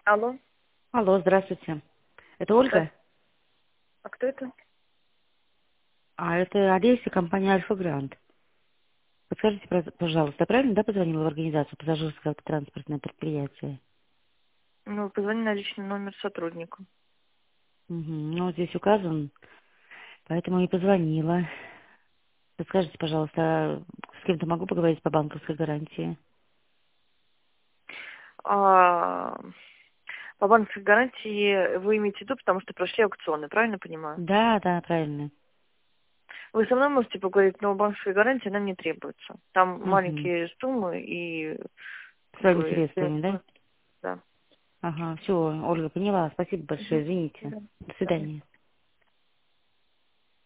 Алло. Алло, здравствуйте. Это Ольга? Здравствуйте. А кто это? А это Олеся, компания Альфа Грант. Подскажите, пожалуйста, я правильно, да, позвонила в организацию пассажирское автотранспортное предприятие? Ну, позвони на личный номер сотруднику. Угу. Ну, вот здесь указан, поэтому и позвонила. Подскажите, пожалуйста, с кем-то могу поговорить по банковской гарантии? А, по банковской гарантии вы имеете в виду, потому что прошли аукционы, правильно понимаю? Да, да, правильно. Вы со мной можете поговорить, но банковской гарантии нам не требуется. Там Угу. маленькие суммы и С как своими бы средствами, да? да. Ага, все, Ольга, поняла. Спасибо большое, Мгм. извините. Да. До Да. свидания.